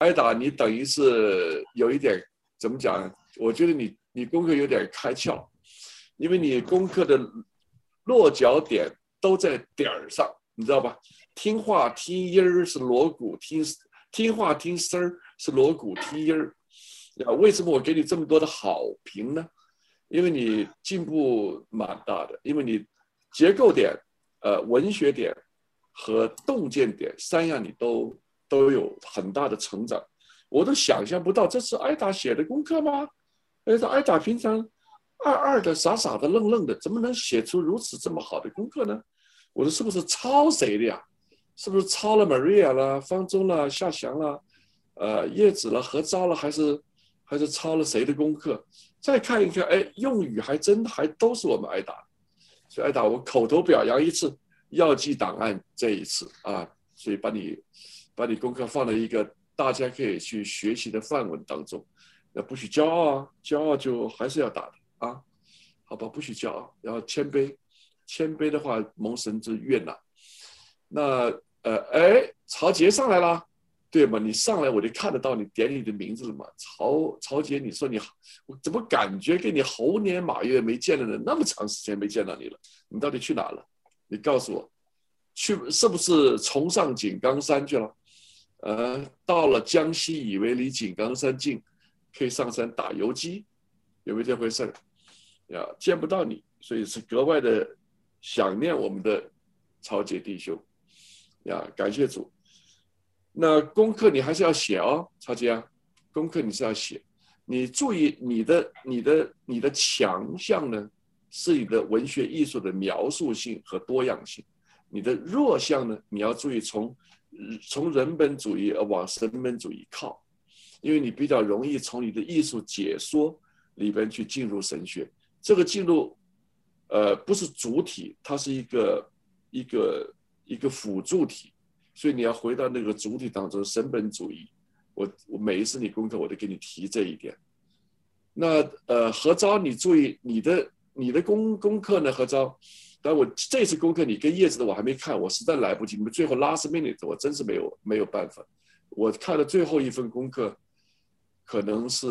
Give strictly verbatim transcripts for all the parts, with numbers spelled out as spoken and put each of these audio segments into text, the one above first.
挨打你等于是有一点怎么讲？我觉得你你功课有点开窍，因为你功课的落脚点都在点儿上，你知道吧？听话听音儿是锣鼓，听听话听声儿是锣鼓听音儿。啊，为什么我给你这么多的好评呢？因为你进步蛮大的，因为你结构点、呃文学点和洞见点三样你都都有很大的成长，我都想象不到这是挨打写的功课吗？哎，这挨打平常二二的、傻傻的、愣愣的，怎么能写出如此这么好的功课呢？我说是不是抄谁的呀？是不是抄了 Maria 啦、方舟啦、夏祥啦、呃叶子了、何昭了，还是还是抄了谁的功课？再看一看，哎，用语还真还都是我们挨打，所以挨打我口头表扬一次，要记档案这一次啊，所以把你把你功课放在一个大家可以去学习的范文当中，那不许骄傲啊，骄傲就还是要打的啊，好吧，不许骄傲，要谦卑，谦卑的话蒙神之悦纳。那呃，哎，曹杰上来了。对嘛？你上来我就看得到你点你的名字了嘛？曹曹杰，你说你我怎么感觉跟你猴年马月没见了呢？那么长时间没见到你了，你到底去哪了？你告诉我，去是不是重上井冈山去了？呃，到了江西，以为离井冈山近，可以上山打游击，有没有这回事？呀，见不到你，所以是格外的想念我们的曹杰弟兄。呀，感谢主。那功课你还是要写哦，曹杰啊，功课你是要写。你注意你的你的你的强项呢，是你的文学艺术的描述性和多样性。你的弱项呢，你要注意从从人本主义往神本主义靠，因为你比较容易从你的艺术解说里边去进入神学。这个进入，呃，不是主体，它是一个一个一个辅助体。所以你要回到那个主体当中，神本主义。我我每一次你功课我都给你提这一点。那呃，何昭，你注意你的你的功功课呢？何昭，但我这次功课你跟叶子的我还没看，我实在来不及。你们最后 last minute 我真是没有没有办法。我看的最后一份功课，可能是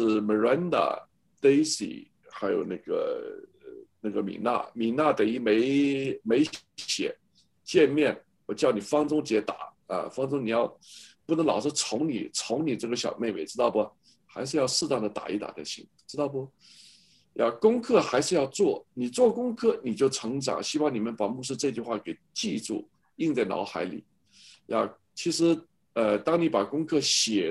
Miranda、Daisy 还有那个那个米娜，米娜等于没没写见面，我叫你方中杰打。啊，方舟你要不能老是宠你宠你这个小妹妹，知道不？还是要适当的打一打才行，知道不？要功课还是要做，你做功课你就成长。希望你们把牧师这句话给记住，印在脑海里。要其实呃，当你把功课写